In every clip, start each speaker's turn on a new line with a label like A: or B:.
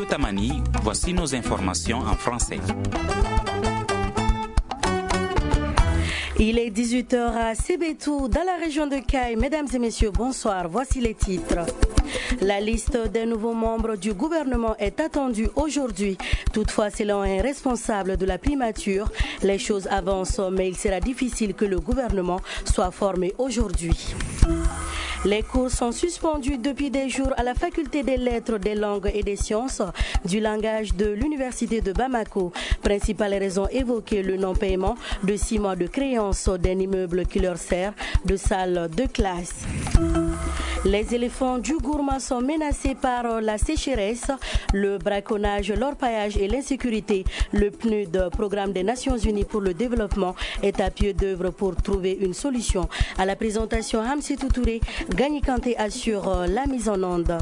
A: Tamani, voici nos informations en français.
B: Il est 18h à Sébétou, dans la région de Caille. Mesdames et messieurs, bonsoir. Voici les titres. La liste des nouveaux membres du gouvernement est attendue aujourd'hui. Toutefois, selon un responsable de la primature, les choses avancent, mais il sera difficile que le gouvernement soit formé aujourd'hui. Les cours sont suspendus depuis des jours à la faculté des lettres, des langues et des sciences du langage de l'université de Bamako. Principale raison évoquée, le non-paiement de 6 mois de créance d'un immeuble qui leur sert de salle de classe. Les éléphants du Gourma sont menacés par la sécheresse, le braconnage, l'orpaillage et l'insécurité. Le PNUD, Programme des Nations Unies pour le développement, est à pied d'œuvre pour trouver une solution. À la présentation, Hamsetou Touré, Gagny Kanté assure la mise en onde.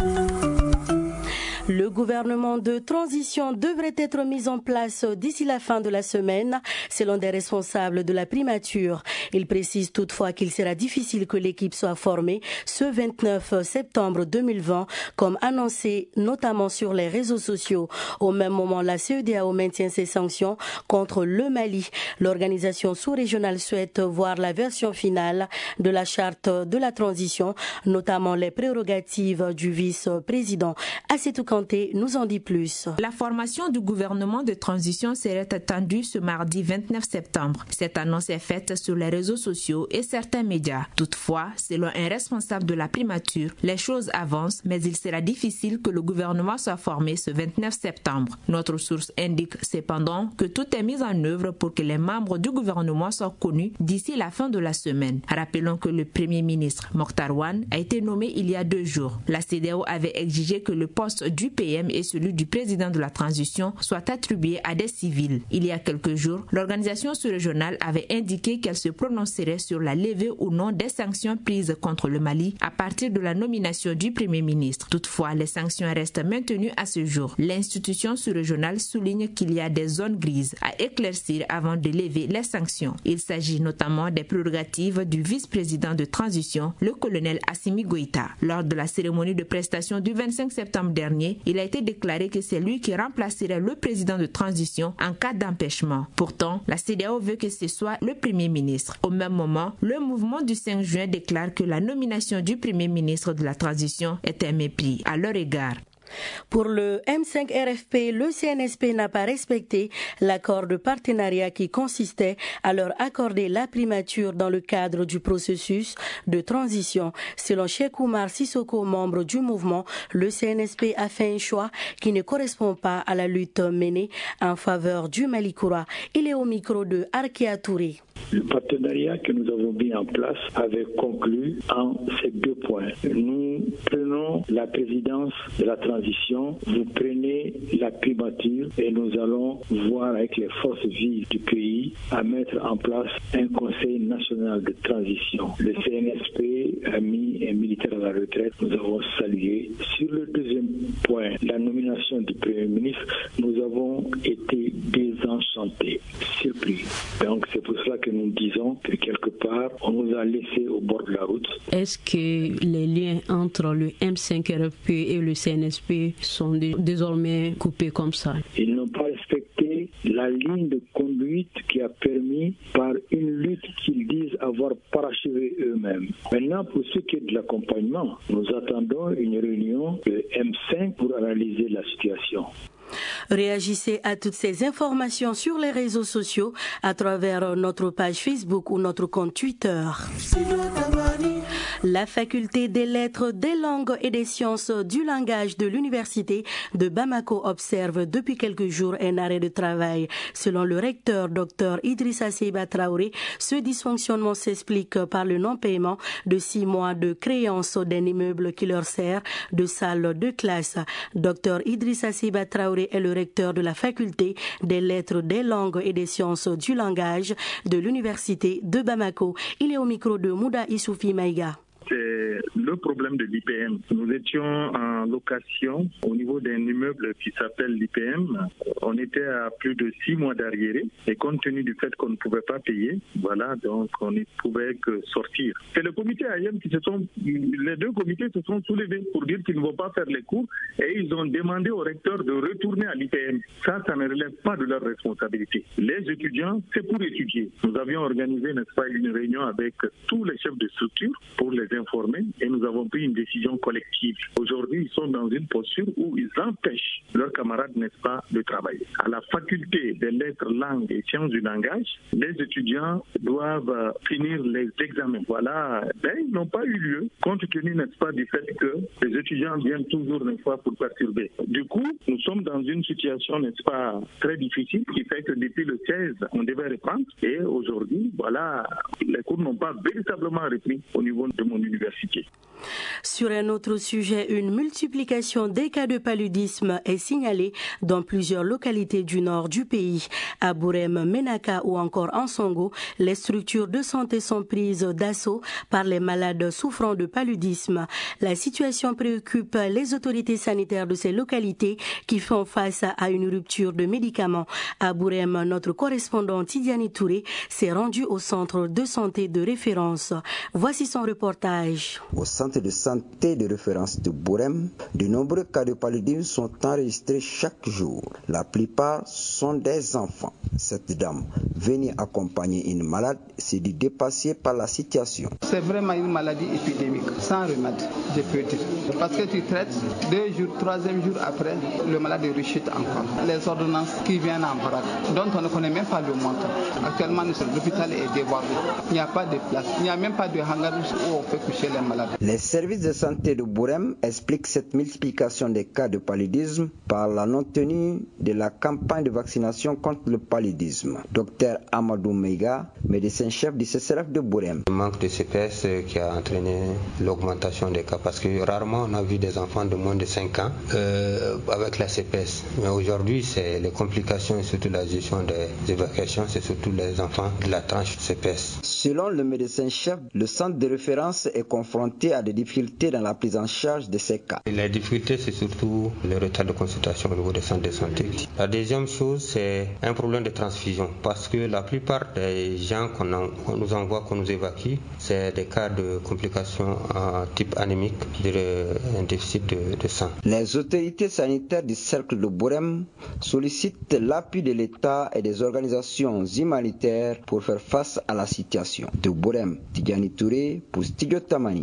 B: Le gouvernement de transition devrait être mis en place d'ici la fin de la semaine, selon des responsables de la primature. Il précise toutefois qu'il sera difficile que l'équipe soit formée ce 29 septembre 2020, comme annoncé notamment sur les réseaux sociaux. Au même moment, la CEDEAO maintient ses sanctions contre le Mali. L'organisation sous-régionale souhaite voir la version finale de la charte de la transition, notamment les prérogatives du vice-président. Assetou Kanté nous en dit plus.
C: La formation du gouvernement de transition serait attendue ce mardi 29 septembre. Cette annonce est faite sur les réseaux sociaux et certains médias. Toutefois, selon un responsable de la primature, les choses avancent, mais il sera difficile que le gouvernement soit formé ce 29 septembre. Notre source indique cependant que tout est mis en œuvre pour que les membres du gouvernement soient connus d'ici la fin de la semaine. Rappelons que le Premier ministre Mokhtar Ouane a été nommé il y a 2 jours. La CEDEAO avait exigé que le poste du PM et celui du président de la transition soient attribués à des civils. Il y a quelques jours, l'organisation sous-régionale avait indiqué qu'elle se prononcerait sur la levée ou non des sanctions prises contre le Mali à partir de la nomination du Premier ministre. Toutefois, les sanctions restent maintenues à ce jour. L'institution sous-régionale souligne qu'il y a des zones grises à éclaircir avant de lever les sanctions. Il s'agit notamment des prérogatives du vice-président de transition, le colonel Assimi Goïta. Lors de la cérémonie de prestation du 25 septembre dernier, il a été déclaré que c'est lui qui remplacerait le président de transition en cas d'empêchement. Pourtant, la CEDEAO veut que ce soit le Premier ministre. Au même moment, le mouvement du 5 juin déclare que la nomination du Premier ministre de la transition est un mépris à leur égard.
B: Pour le M5 RFP, le CNSP n'a pas respecté l'accord de partenariat qui consistait à leur accorder la primature dans le cadre du processus de transition. Selon Cheikh Oumar Sissoko, membre du mouvement, le CNSP a fait un choix qui ne correspond pas à la lutte menée en faveur du Malikoura. Il est au micro de Arkia Touré.
D: Le partenariat que nous avons mis en place avait conclu en ces 2 points. Nous prenons la présidence de la transition, vous prenez la primature et nous allons voir avec les forces vives du pays à mettre en place un conseil national de transition. Le CNSP a mis un militaire à la retraite, nous avons salué. Sur le 2e point, la nomination du Premier ministre, nous avons été désenchantés, surpris. Donc c'est pour cela que nous disons que quelque part, on nous a laissés au bord de la route.
E: Est-ce que les liens entre le M5RFP et le CNSP sont désormais coupés comme ça?
D: Ils n'ont pas respecté la ligne de conduite qui a permis par une lutte qu'ils disent avoir parachevée eux-mêmes. Maintenant, pour ce qui est de l'accompagnement, nous attendons une réunion de M5 pour analyser la situation.
B: Réagissez à toutes ces informations sur les réseaux sociaux à travers notre page Facebook ou notre compte Twitter. La faculté des lettres, des langues et des sciences du langage de l'université de Bamako observe depuis quelques jours un arrêt de travail. Selon le recteur Dr Idrissa Seba Traoré, ce dysfonctionnement s'explique par le non-paiement de 6 mois de créance d'un immeuble qui leur sert de salle de classe. Dr Idrissa Seba Traoré est le recteur de la faculté des lettres, des langues et des sciences du langage de l'université de Bamako. Il est au micro de Mouda Issoufi Maïga.
D: c'est le problème de l'IPM. Nous étions en location au niveau d'un immeuble qui s'appelle l'IPM. On était à plus de 6 mois d'arriéré et compte tenu du fait qu'on ne pouvait pas payer, voilà, donc on ne pouvait que sortir. C'est le comité AIM les deux comités se sont soulevés pour dire qu'ils ne vont pas faire les cours et ils ont demandé au recteur de retourner à l'IPM. Ça ne relève pas de leur responsabilité. Les étudiants, c'est pour étudier. Nous avions organisé, n'est-ce pas, une réunion avec tous les chefs de structure pour les informer et nous avons pris une décision collective. Aujourd'hui, ils sont dans une posture où ils empêchent leurs camarades, n'est-ce pas, de travailler. À la faculté des lettres, langues et sciences du langage, les étudiants doivent finir les examens. Voilà, ils n'ont pas eu lieu, compte tenu, n'est-ce pas, du fait que les étudiants viennent toujours, n'est-ce pas, pour perturber. Du coup, nous sommes dans une situation, n'est-ce pas, très difficile, qui fait que depuis le 16, on devait reprendre. Et aujourd'hui, voilà, les cours n'ont pas véritablement repris au niveau de mon université.
B: Sur un autre sujet, une multiplication des cas de paludisme est signalée dans plusieurs localités du nord du pays. À Bourem, Menaka ou encore en Songo, les structures de santé sont prises d'assaut par les malades souffrant de paludisme. La situation préoccupe les autorités sanitaires de ces localités qui font face à une rupture de médicaments. À Bourem, notre correspondant Tidiane Touré s'est rendu au centre de santé de référence. Voici son reportage.
F: Au centre de santé de référence de Bourem, de nombreux cas de paludisme sont enregistrés chaque jour. La plupart sont des enfants. Cette dame venue accompagner une malade s'est dit dépassée par la situation.
G: C'est vraiment une maladie épidémique, sans remède, je peux dire. Parce que tu traites 2 jours, 3e jour après, le malade rechute encore. Les ordonnances qui viennent en vrac, dont on ne connaît même pas le montant. Actuellement, l'hôpital est débordé. Il n'y a pas de place. Il n'y a même pas de hangar où on peut coucher les malades.
F: Les services de santé de Bourem expliquent cette multiplication des cas de paludisme par la non-tenue de la campagne de vaccination contre le paludisme. Dr Amadou Meiga, médecin-chef du CCRF de Bourem.
H: Le manque de CPS qui a entraîné l'augmentation des cas parce que rarement on a vu des enfants de moins de 5 ans avec la CPS. Mais aujourd'hui, c'est les complications et surtout la gestion des évacuations, c'est surtout les enfants de la tranche CPS.
F: Selon le médecin-chef, le centre de référence est confronté à des difficultés dans la prise en charge de ces cas.
H: Les difficultés, c'est surtout le retard de consultation au niveau des centres de santé. La deuxième chose, c'est un problème de transfusion parce que la plupart des gens qu'on nous envoie, qu'on nous évacue, c'est des cas de complications type anémique, un déficit de sang.
F: Les autorités sanitaires du cercle de Bourem sollicitent l'appui de l'État et des organisations humanitaires pour faire face à la situation. De Bourem, Tidiane Touré pour Studio Tamani.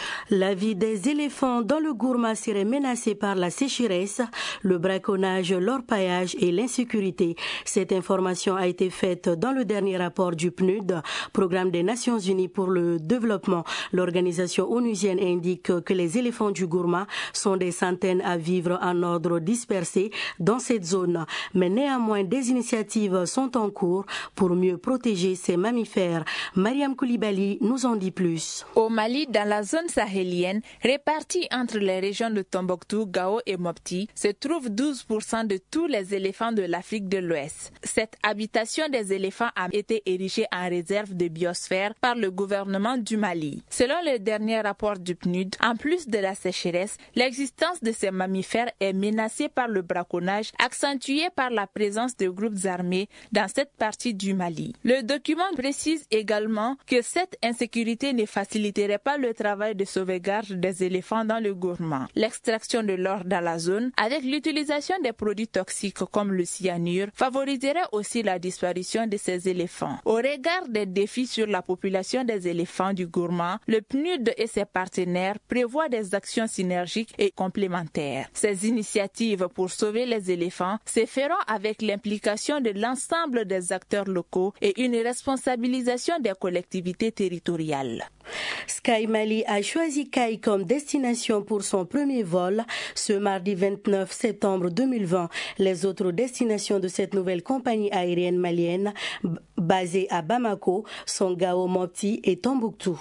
B: La vie des éléphants dans le Gourma serait menacée par la sécheresse, le braconnage, l'orpaillage et l'insécurité. Cette information a été faite dans le dernier rapport du PNUD, Programme des Nations Unies pour le développement. L'organisation onusienne indique que les éléphants du Gourma sont des centaines à vivre en ordre dispersé dans cette zone. Mais néanmoins, des initiatives sont en cours pour mieux protéger ces mammifères. Mariam Koulibaly nous en dit plus.
C: Au Mali, dans la zone sahélienne, répartie entre les régions de Tombouctou, Gao et Mopti, se trouvent 12% de tous les éléphants de l'Afrique de l'Ouest. Cette habitation des éléphants a été érigée en réserve de biosphère par le gouvernement du Mali. Selon le dernier rapport du PNUD, en plus de la sécheresse, l'existence de ces mammifères est menacée par le braconnage, accentué par la présence de groupes armés dans cette partie du Mali. Le document précise également que cette insécurité ne faciliterait pas le travail de sauvegarde des éléphants dans le Gourma. L'extraction de l'or dans la zone, avec l'utilisation des produits toxiques comme le cyanure, favoriserait aussi la disparition de ces éléphants. Au regard des défis sur la population des éléphants du Gourma, le PNUD et ses partenaires prévoient des actions synergiques et complémentaires. Ces initiatives pour sauver les éléphants se feront avec l'implication de l'ensemble des acteurs locaux et une responsabilisation des collectivités territoriales.
B: Sky Mali a choisi Kai comme destination pour son premier vol ce mardi 29 septembre 2020. Les autres destinations de cette nouvelle compagnie aérienne malienne basée à Bamako sont Gao, Mopti et Tombouctou.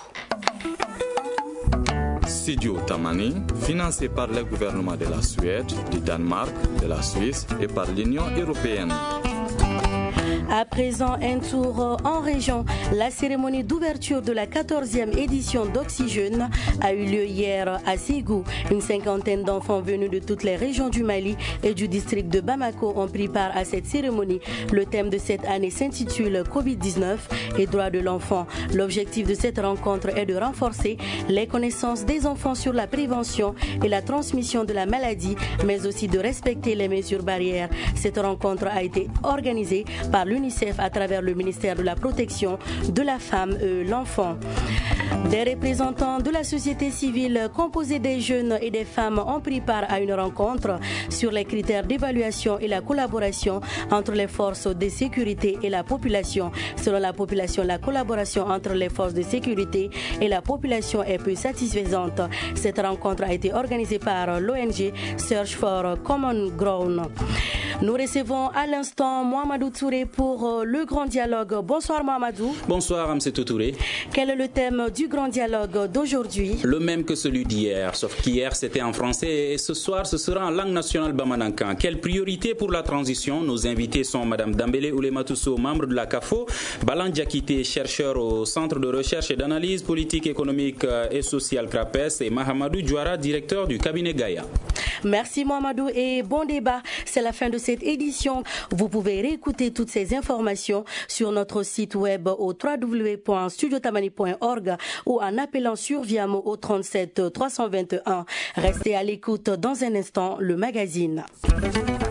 I: Studio Tamani, financé par le gouvernement de la Suède, du Danemark, de la Suisse et par l'Union européenne.
B: À présent, un tour en région. La cérémonie d'ouverture de la 14e édition d'Oxygène a eu lieu hier à Ségou. Une cinquantaine d'enfants venus de toutes les régions du Mali et du district de Bamako ont pris part à cette cérémonie. Le thème de cette année s'intitule Covid-19 et droits de l'enfant. L'objectif de cette rencontre est de renforcer les connaissances des enfants sur la prévention et la transmission de la maladie, mais aussi de respecter les mesures barrières. Cette rencontre a été organisée par l'UNICEF à travers le ministère de la Protection de la Femme et l'Enfant. Des représentants de la société civile composés des jeunes et des femmes ont pris part à une rencontre sur les critères d'évaluation et la collaboration entre les forces de sécurité et la population. Selon la population, la collaboration entre les forces de sécurité et la population est peu satisfaisante. Cette rencontre a été organisée par l'ONG Search for Common Ground. Nous recevons à l'instant Mohamedou Touré pour le grand dialogue. Bonsoir Mohamedou.
A: Bonsoir Amsetou Touré.
B: Quel est le thème du grand dialogue d'aujourd'hui?
A: Le même que celui d'hier, sauf qu'hier c'était en français et ce soir ce sera en langue nationale bamanankan. Quelle priorité pour la transition? Nos invités sont Madame Dambélé Oulematousso, membre de la CAFO, Balan Diakité, chercheur au Centre de recherche et d'analyse politique, économique et sociale CRAPES, et Mahamadou Diouara, directeur du cabinet Gaïa.
B: Merci Mohamedou et bon débat. C'est la fin de cette édition. Vous pouvez réécouter toutes ces informations sur notre site web au www.studiotamani.org ou en appelant sur Viamo au 37 321. Restez à l'écoute dans un instant, le magazine.